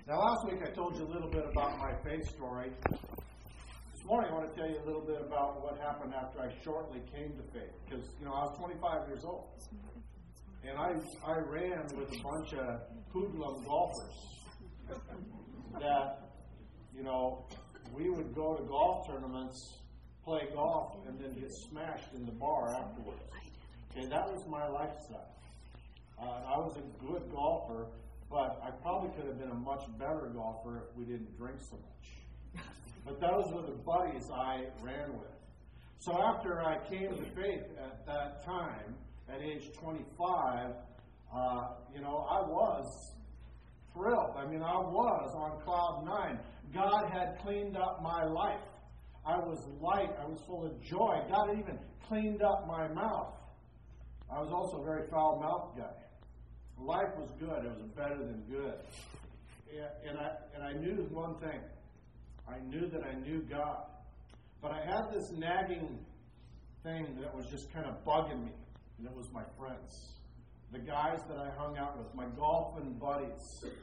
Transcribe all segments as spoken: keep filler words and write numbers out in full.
Now, last week I told you a little bit about my faith story. This morning I want to tell you a little bit about what happened after I shortly came to faith. Because, you know, I was twenty-five years old. And I I ran with a bunch of hoodlum golfers that, you know, we would go to golf tournaments, play golf, and then get smashed in the bar afterwards. Okay, that was my lifestyle. Uh, I was a good golfer, but I probably could have been a much better golfer if we didn't drink so much. But those were the buddies I ran with. So after I came to faith at that time, at age twenty-five, uh, you know, I was thrilled. I mean, I was on cloud nine. God had cleaned up my life. I was light. I was full of joy. God had even cleaned up my mouth. I was also a very foul-mouthed guy. Life was good. It was better than good. And I, and I knew one thing. I knew that I knew God. But I had this nagging thing that was just kind of bugging me. And it was my friends. The guys that I hung out with. My golfing buddies.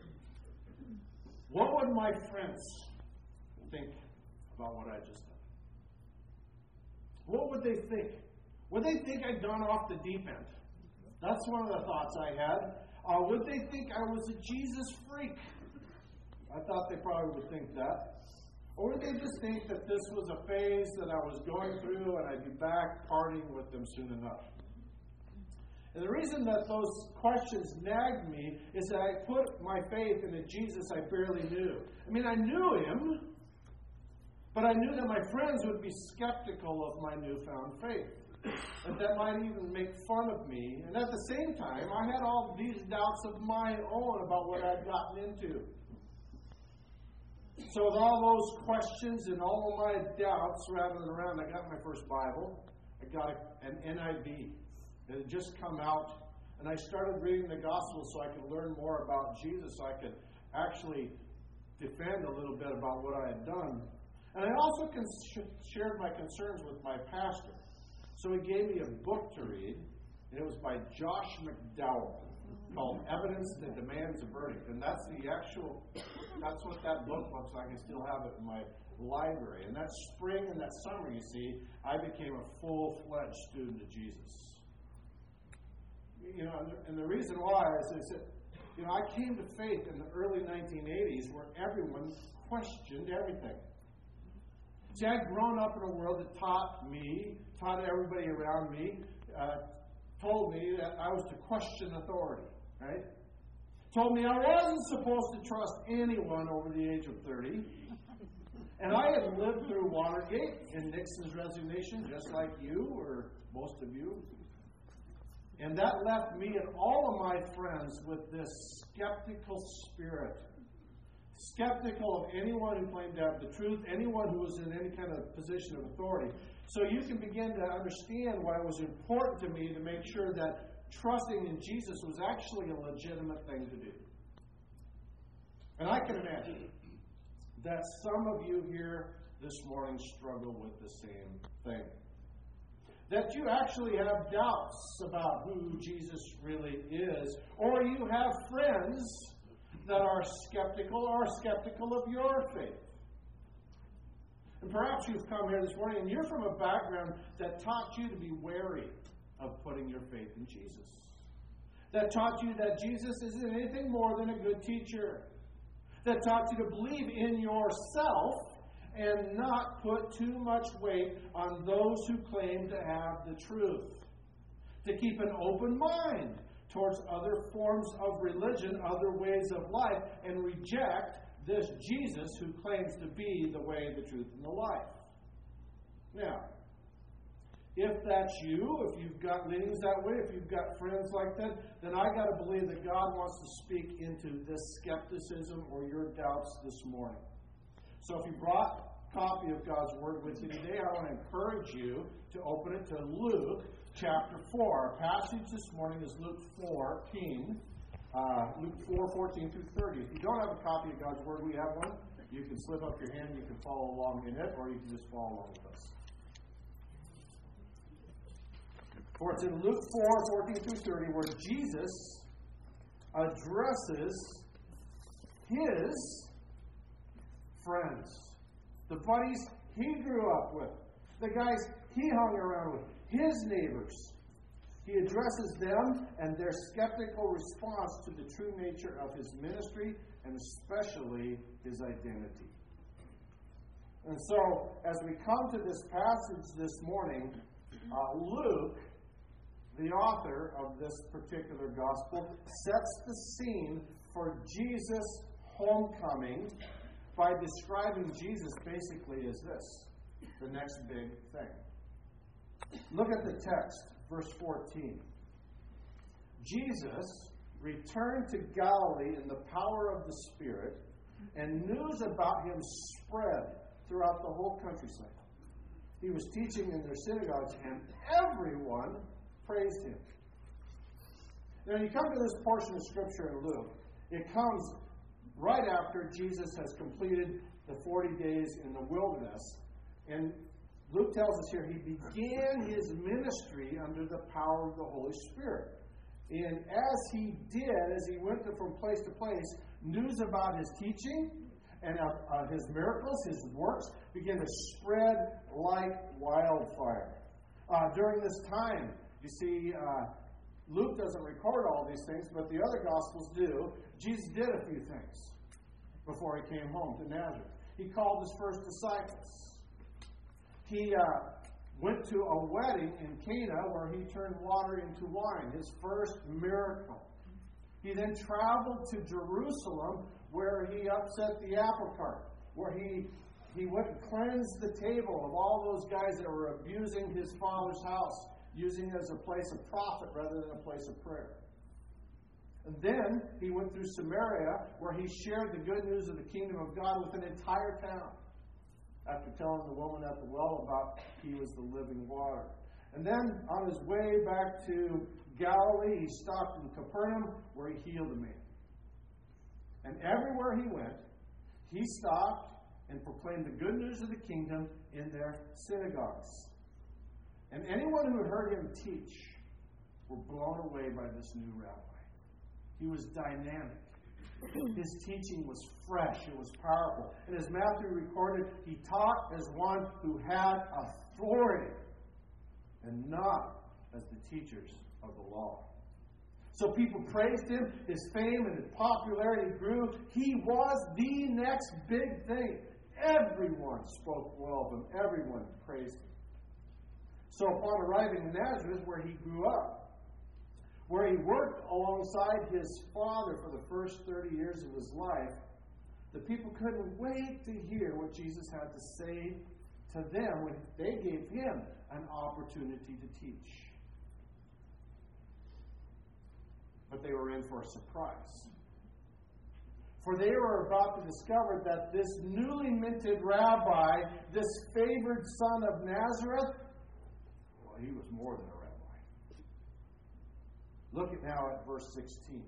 What would my friends think about what I just done? What would they think? Would they think I'd gone off the deep end? That's one of the thoughts I had. Uh, would they think I was a Jesus freak? I thought they probably would think that. Or would they just think that this was a phase that I was going through and I'd be back partying with them soon enough? And the reason that those questions nagged me is that I put my faith in a Jesus I barely knew. I mean, I knew him, but I knew that my friends would be skeptical of my newfound faith. And that might even make fun of me. And at the same time, I had all these doubts of my own about what I'd gotten into. So with all those questions and all of my doubts rattling around, I got my first Bible. I got a, an N I V. It had just come out. And I started reading the Gospel so I could learn more about Jesus, so I could actually defend a little bit about what I had done. And I also con- shared my concerns with my pastor. So he gave me a book to read, and it was by Josh McDowell, called Evidence That Demands a Verdict. And that's the actual, that's what that book looks like. I still have it in my library. And that spring and that summer, you see, I became a full-fledged student of Jesus. You know, and the reason why is, is that, you know, I came to faith in the early nineteen eighties where everyone questioned everything. See, I'd grown up in a world that taught me, taught everybody around me, uh, told me that I was to question authority, right? Told me I wasn't supposed to trust anyone over the age of thirty. And I had lived through Watergate and Nixon's resignation, just like you or most of you. And that left me and all of my friends with this skeptical spirit. Skeptical of anyone who claimed to have the truth, anyone who was in any kind of position of authority. So you can begin to understand why it was important to me to make sure that trusting in Jesus was actually a legitimate thing to do. And I can imagine that some of you here this morning struggle with the same thing. That you actually have doubts about who Jesus really is, or you have friends that are skeptical or are skeptical of your faith. And perhaps you've come here this morning and you're from a background that taught you to be wary of putting your faith in Jesus. That taught you that Jesus isn't anything more than a good teacher. That taught you to believe in yourself and not put too much weight on those who claim to have the truth. To keep an open mind towards other forms of religion, other ways of life, and reject this Jesus who claims to be the way, the truth, and the life. Now, if that's you, if you've got leanings that way, if you've got friends like that, then I got to believe that God wants to speak into this skepticism or your doubts this morning. So if you brought copy of God's Word with you today, I want to encourage you to open it to Luke chapter four. Our passage this morning is Luke fourteen, uh, Luke four, fourteen through thirty. If you don't have a copy of God's Word, we have one. You can slip up your hand, you can follow along in it, or you can just follow along with us. For it's in Luke four, fourteen through thirty, where Jesus addresses his friends, the buddies he grew up with, the guys he hung around with, his neighbors. He addresses them and their skeptical response to the true nature of his ministry and especially his identity. And so, as we come to this passage this morning, uh, Luke, the author of this particular gospel, sets the scene for Jesus' homecoming by describing Jesus basically as this, the next big thing. Look at the text, verse fourteen. Jesus returned to Galilee in the power of the Spirit, and news about him spread throughout the whole countryside. He was teaching in their synagogues, and everyone praised him. Now, you come to this portion of Scripture in Luke. It comes right after Jesus has completed the forty days in the wilderness. And Luke tells us here he began his ministry under the power of the Holy Spirit. And as he did, as he went from place to place, news about his teaching and of, of his miracles, his works, began to spread like wildfire. Uh, during this time, you see, uh, Luke doesn't record all these things, but the other Gospels do. Jesus did a few things before he came home to Nazareth. He called his first disciples. He uh, went to a wedding in Cana where he turned water into wine, his first miracle. He then traveled to Jerusalem where he upset the apple cart, where he, he went and cleansed the table of all those guys that were abusing his father's house, using it as a place of profit rather than a place of prayer. And then he went through Samaria where he shared the good news of the kingdom of God with an entire town, after telling the woman at the well about he was the living water. And then on his way back to Galilee, he stopped in Capernaum where he healed a man. And everywhere he went, he stopped and proclaimed the good news of the kingdom in their synagogues. And anyone who heard him teach were blown away by this new rabbi. He was dynamic. His teaching was fresh. It was powerful. And as Matthew recorded, he taught as one who had authority and not as the teachers of the law. So people praised him. His fame and his popularity grew. He was the next big thing. Everyone spoke well of him. Everyone praised him. So upon arriving in Nazareth, where he grew up, where he worked alongside his father for the first thirty years of his life, the people couldn't wait to hear what Jesus had to say to them when they gave him an opportunity to teach. But they were in for a surprise. For they were about to discover that this newly minted rabbi, this favored son of Nazareth, well, he was more than a rabbi. Look at now at verse sixteen.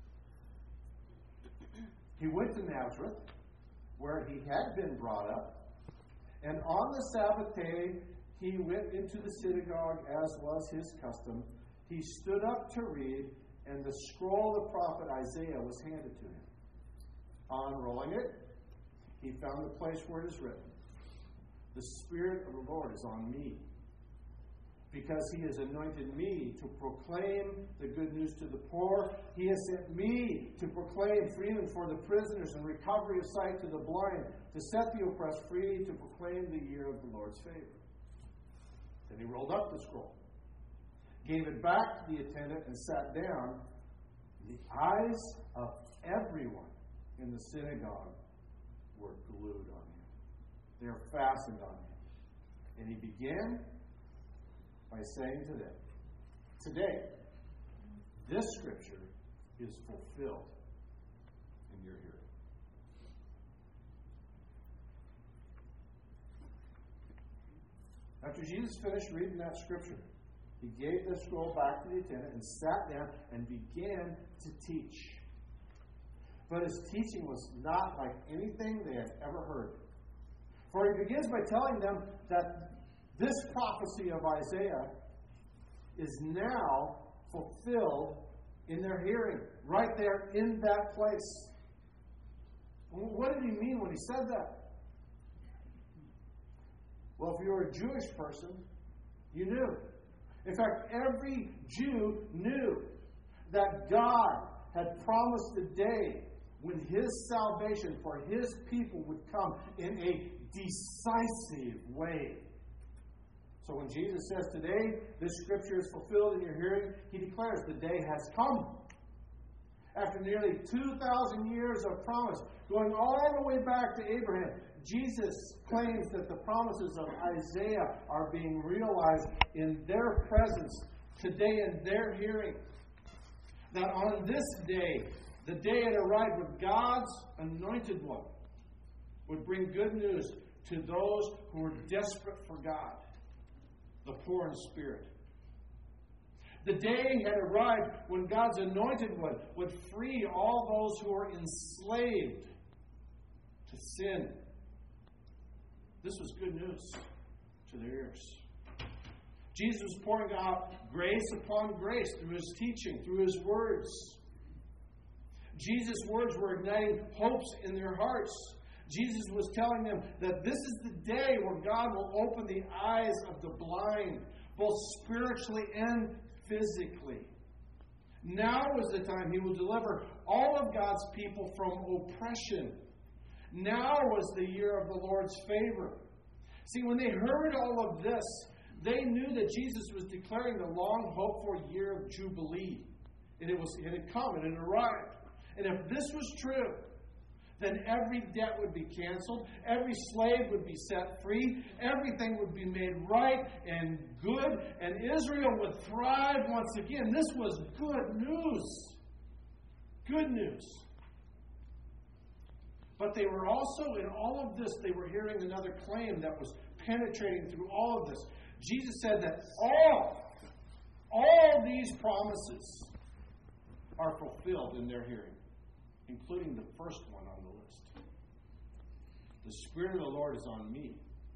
He went to Nazareth, where he had been brought up, and on the Sabbath day he went into the synagogue as was his custom. He stood up to read, and the scroll of the prophet Isaiah was handed to him. Unrolling it, he found the place where it is written, "The Spirit of the Lord is on me, because he has anointed me to proclaim the good news to the poor. He has sent me to proclaim freedom for the prisoners and recovery of sight to the blind, to set the oppressed free, to proclaim the year of the Lord's favor." Then he rolled up the scroll, gave it back to the attendant, and sat down. The eyes of everyone in the synagogue were glued on him. They were fastened on him. And he began by saying to them, "Today, this scripture is fulfilled in your hearing." After Jesus finished reading that scripture, he gave the scroll back to the attendant and sat down and began to teach. But his teaching was not like anything they had ever heard. For he begins by telling them that this prophecy of Isaiah is now fulfilled in their hearing, right there in that place. when he said that? Well, if you were a Jewish person, you knew. In fact, every Jew knew that God had promised a day when His salvation for His people would come in a decisive way. So when Jesus says today, this scripture is fulfilled in your hearing, He declares the day has come. After nearly two thousand years of promise, going all the way back to Abraham, Jesus claims that the promises of Isaiah are being realized in their presence today in their hearing. That on this day, the day it arrived when God's anointed one would bring good news to those who were desperate for God, the poor in spirit. The day had arrived when God's anointed one would free all those who were enslaved to sin. This was good news to their ears. Jesus was pouring out grace upon grace through His teaching, through His words. Jesus' words were igniting hopes in their hearts. Jesus was telling them that this is the day where God will open the eyes of the blind, both spiritually and physically. Now is the time He will deliver all of God's people from oppression. Now was the year of the Lord's favor. See, when they heard all of this, they knew that Jesus was declaring the long hoped for year of Jubilee. And it was it had come and it arrived. And if this was true, then every debt would be canceled, every slave would be set free, everything would be made right and good, and Israel would thrive once again. This was good news. Good news. But they were also, in all of this, they were hearing another claim that was penetrating through all of this. Jesus said that all, all these promises are fulfilled in their hearing, including the first one on the list. The Spirit of the Lord is on me.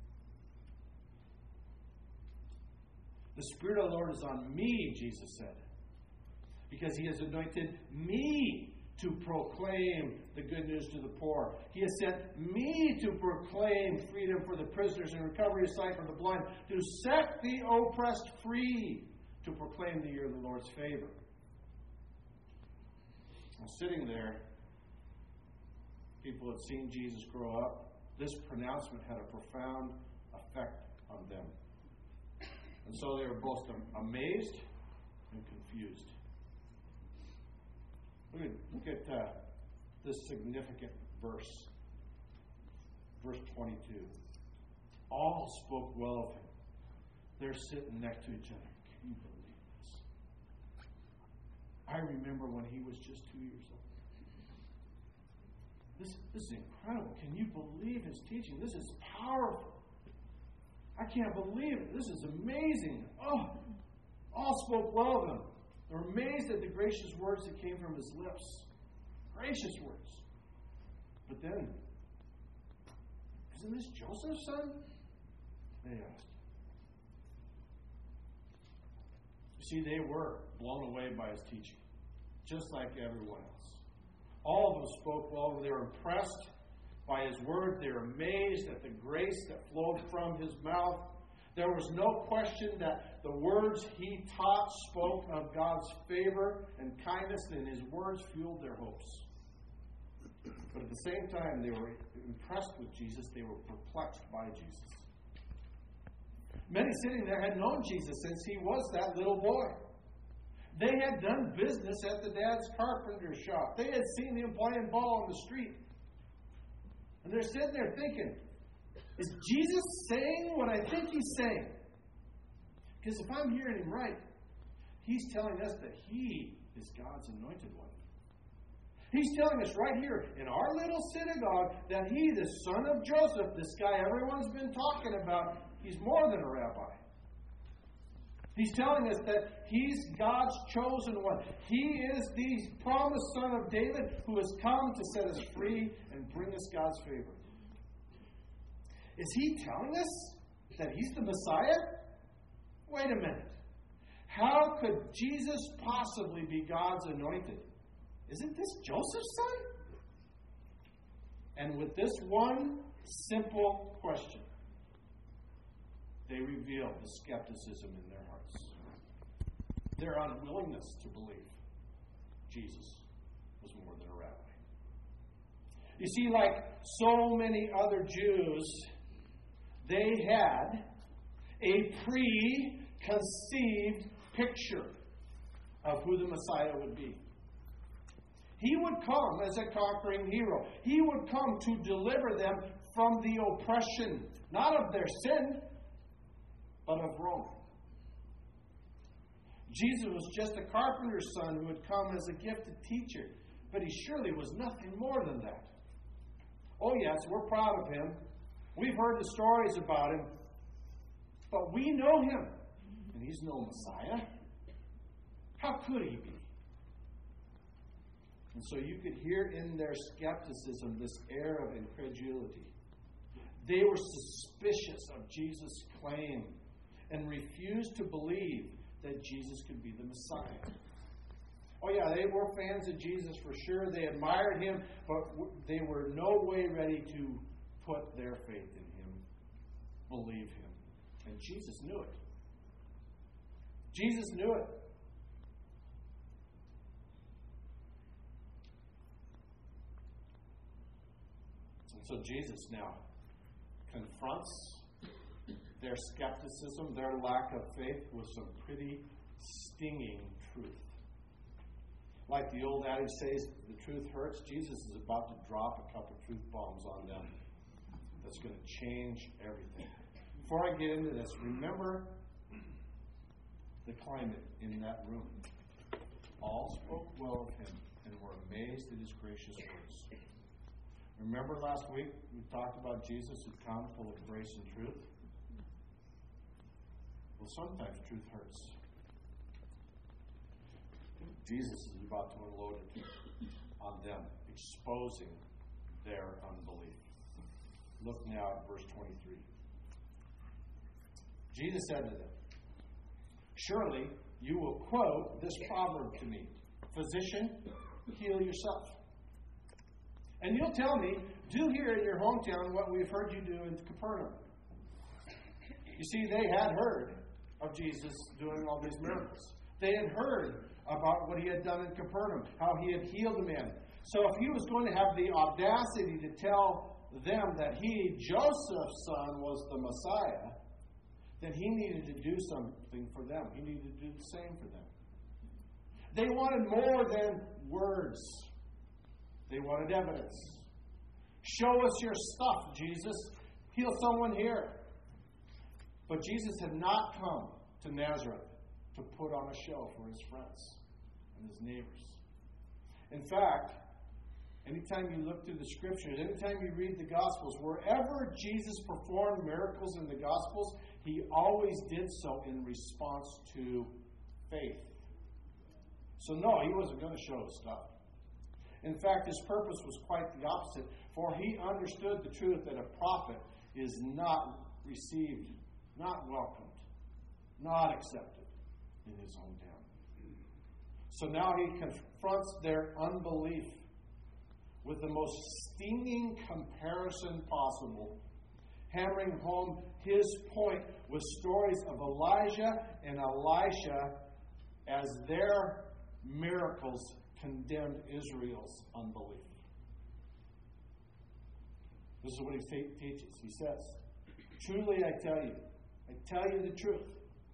The Spirit of the Lord is on me, Jesus said, because He has anointed me to proclaim the good news to the poor. He has sent me to proclaim freedom for the prisoners and recovery of sight for the blind, to set the oppressed free, to proclaim the year of the Lord's favor. Well, sitting there, people had seen Jesus grow up. This pronouncement had a profound effect on them. And so they were both amazed and confused. Look at, look at uh, this significant verse. Verse twenty-two. All spoke well of Him. They're sitting next to each other. Can you believe this? I remember when He was just two years old. This, this is incredible. Can you believe His teaching? This is powerful. I can't believe it. This is amazing. Oh, all spoke well of Him. They were amazed at the gracious words that came from His lips. Gracious words. But then, isn't this Joseph's son? They asked. You see, they were blown away by His teaching, just like everyone else. All of them spoke well. They were impressed by His word. They were amazed at the grace that flowed from His mouth. There was no question that the words He taught spoke of God's favor and kindness, and His words fueled their hopes. But at the same time, they were impressed with Jesus. They were perplexed by Jesus. Many sitting there had known Jesus since He was that little boy. They had done business at the dad's carpenter shop. They had seen Him playing ball on the street. And they're sitting there thinking, is Jesus saying what I think He's saying? Because if I'm hearing Him right, He's telling us that He is God's anointed one. He's telling us right here in our little synagogue that He, the son of Joseph, this guy everyone's been talking about, He's more than a rabbi. He's telling us that He's God's chosen one. He is the promised son of David who has come to set us free and bring us God's favor. Is He telling us that He's the Messiah? Wait a minute. How could Jesus possibly be God's anointed? Isn't this Joseph's son? And with this one simple question, they revealed the skepticism in their hearts. Their unwillingness to believe Jesus was more than a rabbi. You see, like so many other Jews, they had a preconceived picture of who the Messiah would be. He would come as a conquering hero. He would come to deliver them from the oppression, not of their sin, but of Rome. Jesus was just a carpenter's son who had come as a gifted teacher, but he surely was nothing more than that. Oh yes, we're proud of him. We've heard the stories about him, but we know him, and he's no Messiah. How could he be? And so you could hear in their skepticism this air of incredulity. They were suspicious of Jesus' claim and refused to believe that Jesus could be the Messiah. Oh yeah, they were fans of Jesus for sure. They admired him, but they were no way ready to put their faith in him, believe him. And Jesus knew it. Jesus knew it. And so Jesus now confronts their skepticism, their lack of faith, with some pretty stinging truth. Like the old adage says, the truth hurts. Jesus is about to drop a couple truth bombs on them that's going to change everything. Before I get into this, remember the climate in that room. All spoke well of him and were amazed at his gracious words. Remember last week we talked about Jesus who'd come full of grace and truth? Well, sometimes truth hurts. Jesus is about to unload it on them, exposing their unbelief. Look now at verse twenty-three. Jesus said to them, "Surely you will quote this proverb to me, 'Physician, heal yourself.' And you'll tell me, 'Do here in your hometown what we've heard you do in Capernaum.'" You see, they had heard of Jesus doing all these miracles. They had heard about what he had done in Capernaum, how he had healed a man. So if he was going to have the audacity to tell them that he, Joseph's son, was the Messiah, then he needed to do something for them. He needed to do the same for them. They wanted more than words. They wanted evidence. Show us your stuff, Jesus. Heal someone here. But Jesus had not come to Nazareth to put on a show for his friends and his neighbors. In fact, anytime you look through the Scriptures, anytime you read the Gospels, wherever Jesus performed miracles in the Gospels, he always did so in response to faith. So no, he wasn't going to show his stuff. In fact, his purpose was quite the opposite, for he understood the truth that a prophet is not received, not welcomed, not accepted in his hometown. So now he confronts their unbelief with the most stinging comparison possible, hammering home his point with stories of Elijah and Elisha as their miracles condemned Israel's unbelief. This is what he teaches. He says, "Truly I tell you, I tell you the truth.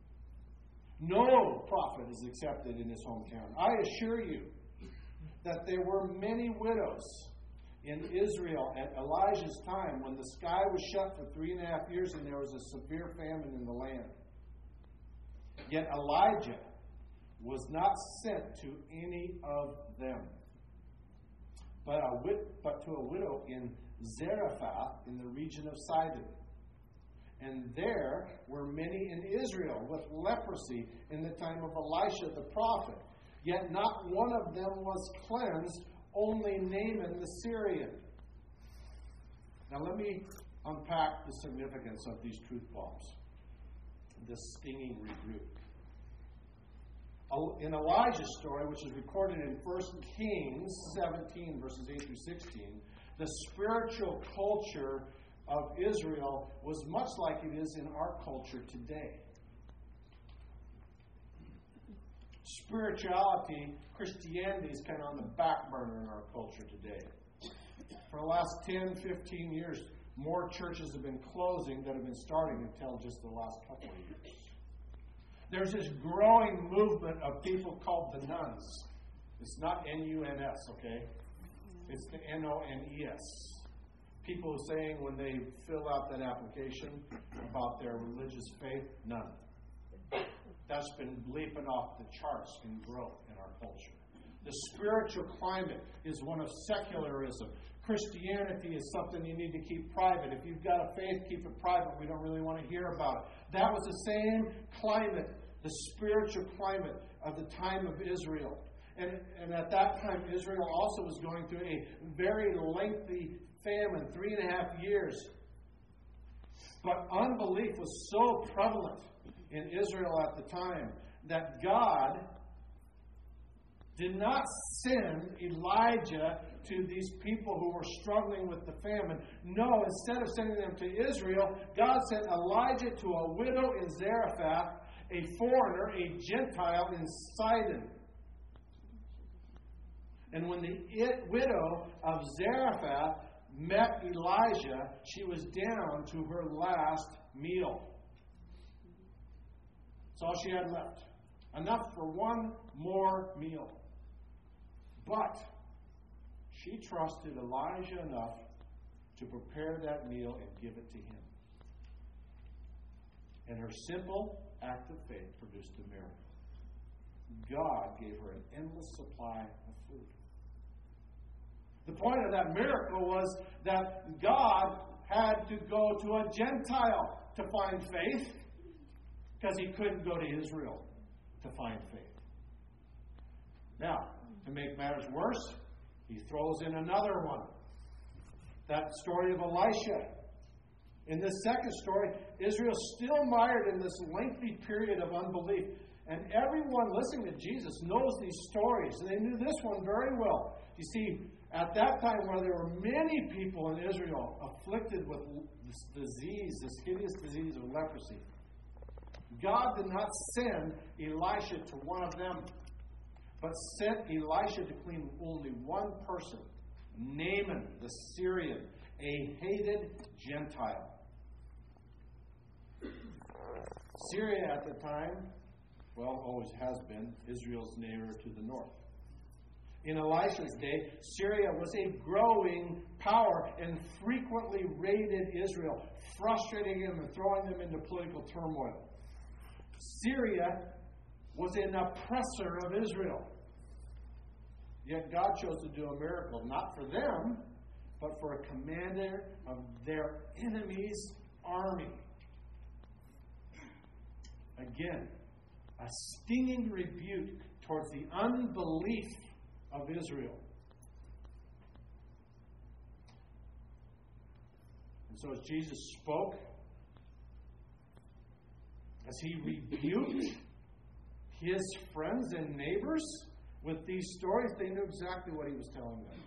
No prophet is accepted in his hometown. I assure you that there were many widows in Israel at Elijah's time when the sky was shut for three and a half years and there was a severe famine in the land. Yet Elijah was not sent to any of them, but, a wit- but to a widow in Zarephath in the region of Sidon. And there were many in Israel with leprosy in the time of Elisha the prophet. Yet not one of them was cleansed, only Naaman the Syrian." Now let me unpack the significance of these truth bombs, this stinging rebuke. In Elijah's story, which is recorded in First Kings seventeen, verses eight through sixteen, The spiritual culture of Israel was much like it is in our culture today. Spirituality, Christianity is kind of on the back burner in our culture today. For the last ten, fifteen years, more churches have been closing than have been starting until just the last couple of years. There's this growing movement of people called the nuns. It's not N U N S, okay? It's the N O N E S. People saying when they fill out that application about their religious faith, none. That's been leaping off the charts in growth in our culture. The spiritual climate is one of secularism. Christianity is something you need to keep private. If you've got a faith, keep it private. We don't really want to hear about it. That was the same climate, the spiritual climate of the time of Israel. And, and at that time, Israel also was going through a very lengthy famine, three and a half years. But unbelief was so prevalent in Israel at the time that God did not send Elijah to these people who were struggling with the famine. No, instead of sending them to Israel, God sent Elijah to a widow in Zarephath, a foreigner, a Gentile in Sidon. And when the it, widow of Zarephath met Elijah, she was down to her last meal. That's all she had left. Enough for one more meal. But she trusted Elijah enough to prepare that meal and give it to him. And her simple act of faith produced a miracle. God gave her an endless supply of food. The point of that miracle was that God had to go to a Gentile to find faith because he couldn't go to Israel to find faith. Now, to make matters worse, he throws in another one. That story of Elisha. In this second story, Israel's still mired in this lengthy period of unbelief. And everyone listening to Jesus knows these stories. And they knew this one very well. You see, at that time where there were many people in Israel afflicted with this disease, this hideous disease of leprosy, God did not send Elisha to one of them, but sent Elisha to clean only one person, Naaman the Syrian, a hated Gentile. Syria at the time, well, always has been, Israel's neighbor to the north. In Elisha's day, Syria was a growing power and frequently raided Israel, frustrating them and throwing them into political turmoil. Syria was an oppressor of Israel. Yet God chose to do a miracle, not for them, but for a commander of their enemy's army. Again, a stinging rebuke towards the unbelief of Israel. And so as Jesus spoke, as he rebuked his friends and neighbors with these stories, they knew exactly what he was telling them.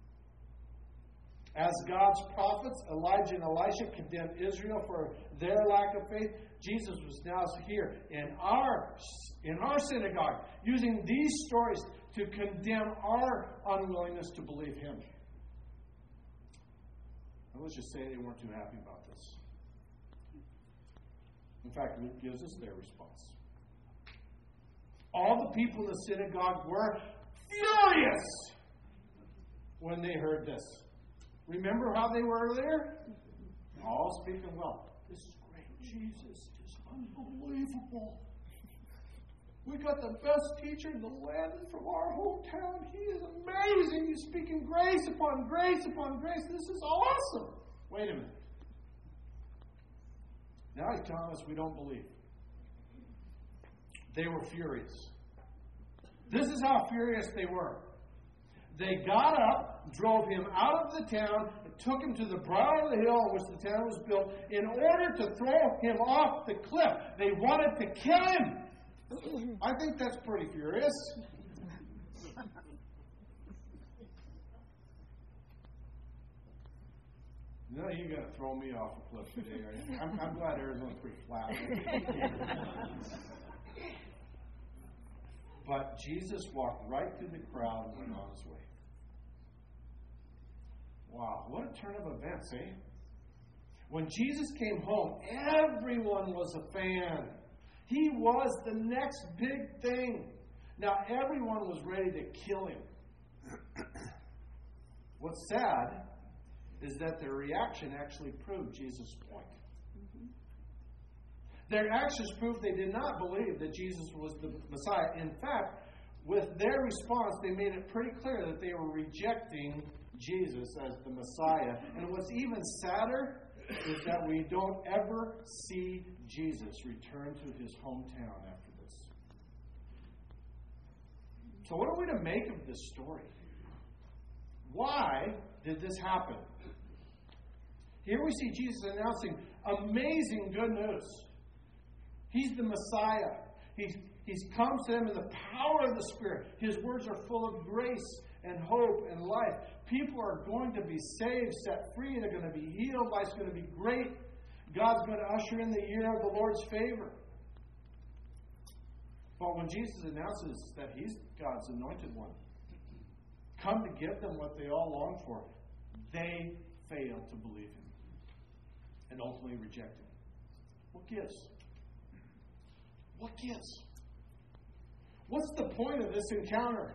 As God's prophets, Elijah and Elisha condemned Israel for their lack of faith, Jesus was now here in our, in our synagogue, using these stories to condemn our unwillingness to believe him. And let's just say they weren't too happy about this. In fact, Luke gives us their response. All the people in the synagogue were furious when they heard this. Remember how they were earlier? All speaking well. This is great. Jesus is unbelievable. We got the best teacher in the land from our hometown. He is amazing. He's speaking grace upon grace upon grace. This is awesome. Wait a minute. Now he's telling us we don't believe. They were furious. This is how furious they were. They got up, drove him out of the town, and took him to the brow of the hill on which the town was built in order to throw him off the cliff. They wanted to kill him. I think that's pretty furious. No, you're going to throw me off a cliff today, are you? I'm, I'm glad Arizona's pretty flat. But Jesus walked right through the crowd and went on his way. Wow, what a turn of events, eh? When Jesus came home, everyone was a fan. He was the next big thing. Now, everyone was ready to kill him. What's sad is that their reaction actually proved Jesus' point. Mm-hmm. Their actions proved they did not believe that Jesus was the Messiah. In fact, with their response, they made it pretty clear that they were rejecting Jesus as the Messiah. And what's even sadder is that we don't ever see Jesus return to his hometown after this. So what are we to make of this story? Why did this happen? Here we see Jesus announcing amazing good news. He's the Messiah. He's, he's come to them in the power of the Spirit. His words are full of grace and hope and life. People are going to be saved, set free. They're going to be healed. Life's going to be great. God's going to usher in the year of the Lord's favor. But when Jesus announces that he's God's anointed one, come to give them what they all long for, they fail to believe him and ultimately reject him. What gives? What gives? What's the point of this encounter?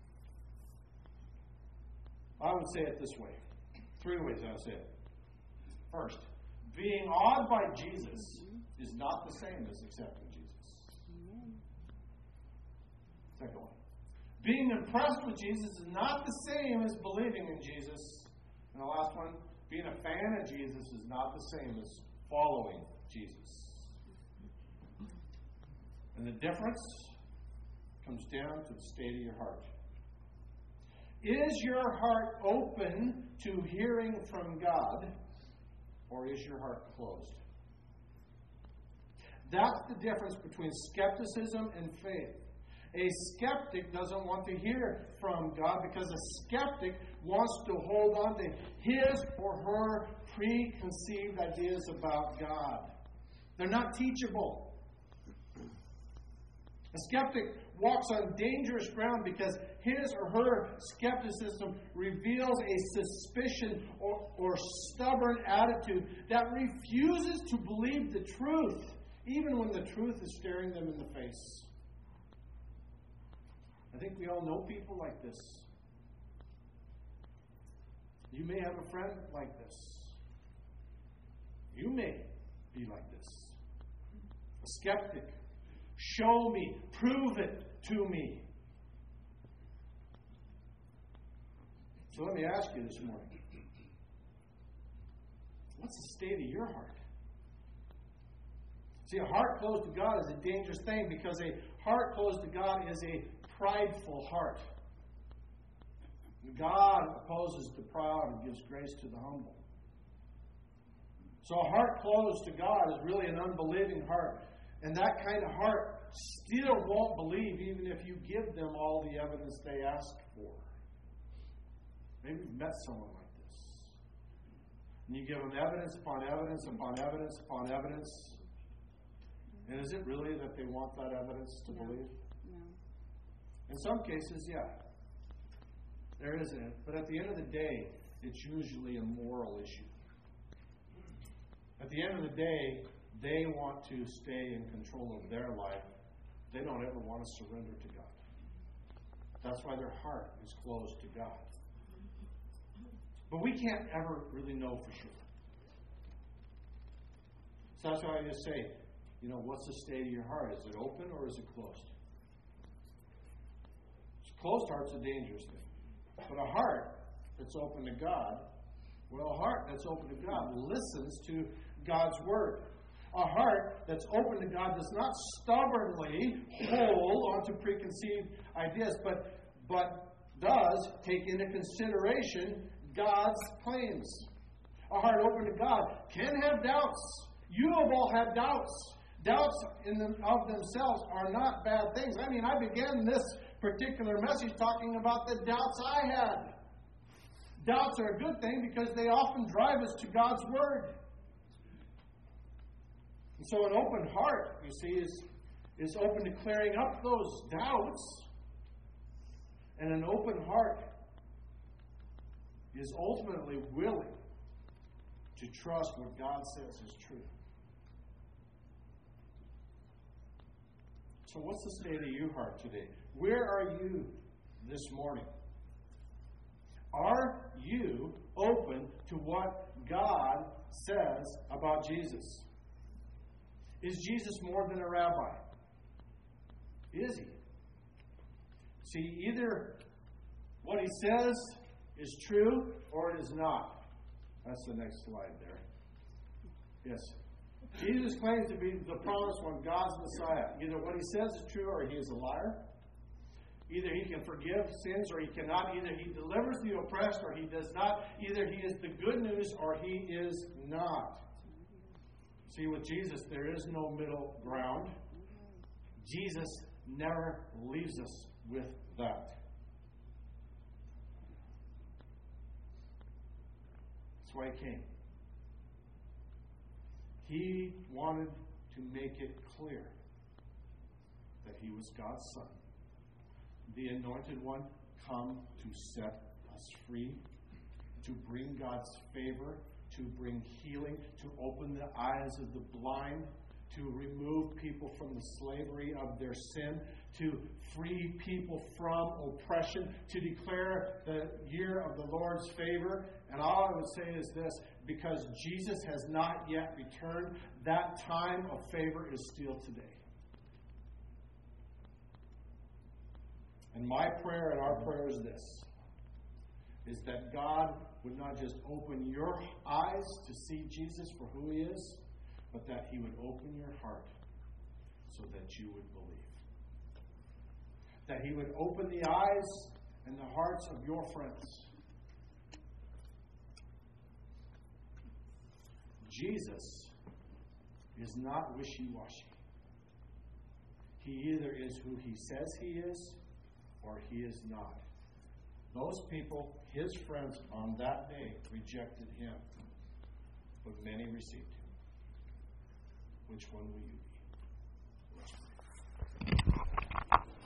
I would say it this way. Three ways I would say it. First, being awed by Jesus is not the same as accepting Jesus. Second one. Being impressed with Jesus is not the same as believing in Jesus. And the last one, being a fan of Jesus is not the same as following Jesus. And the difference comes down to the state of your heart. Is your heart open to hearing from God, or is your heart closed? That's the difference between skepticism and faith. A skeptic doesn't want to hear from God because a skeptic wants to hold on to his or her preconceived ideas about God. They're not teachable. A skeptic walks on dangerous ground because his or her skepticism reveals a suspicion or, or stubborn attitude that refuses to believe the truth, even when the truth is staring them in the face. I think we all know people like this. You may have a friend like this. You may be like this. A skeptic. Show me. Prove it to me. So let me ask you this morning. What's the state of your heart? See, a heart closed to God is a dangerous thing because a heart closed to God is a prideful heart. God opposes the proud and gives grace to the humble. So a heart closed to God is really an unbelieving heart. And that kind of heart still won't believe even if you give them all the evidence they ask for. Maybe you've met someone like this. And you give them evidence upon evidence upon evidence upon evidence. And is it really that they want that evidence to no. believe? No. In some cases, yeah. There is it. But at the end of the day, it's usually a moral issue. At the end of the day, they want to stay in control of their life. They don't ever want to surrender to God. That's why their heart is closed to God. But we can't ever really know for sure. So that's why I just say, you know, what's the state of your heart? Is it open or is it closed? A closed heart's a dangerous thing. But a heart that's open to God, well, a heart that's open to God listens to God's word. A heart that's open to God does not stubbornly hold onto preconceived ideas, but, but does take into consideration God's claims. A heart open to God can have doubts. You have all had doubts. Doubts in them, of themselves are not bad things. I mean, I began this particular message talking about the doubts I had. doubts are a good thing because they often drive us to God's Word. And so an open heart, you see, is, is open to clearing up those doubts. And an open heart is ultimately willing to trust what God says is true. So what's the state of your heart today? Where are you this morning? Are you open to what God says about Jesus? Is Jesus more than a rabbi? Is he? See, either what he says is true or it is not. That's the next slide there. Yes. Jesus claims to be the promised one, God's Messiah. Either what he says is true or he is a liar. Either he can forgive sins or he cannot. Either he delivers the oppressed or he does not. Either he is the good news or he is not. See, with Jesus, there is no middle ground. Jesus never leaves us with that. That's why he came. He wanted to make it clear that he was God's Son, the Anointed One, come to set us free, to bring God's favor, to bring healing, to open the eyes of the blind, to remove people from the slavery of their sin, to free people from oppression, to declare the year of the Lord's favor. And all I would say is this: because Jesus has not yet returned, that time of favor is still today. And my prayer and our prayer is this, is that God would not just open your eyes to see Jesus for who he is, but that he would open your heart so that you would believe. That he would open the eyes and the hearts of your friends. Jesus is not wishy-washy. He either is who he says he is or he is not. Those people, his friends on that day, rejected him, but many received him. Which one will you be?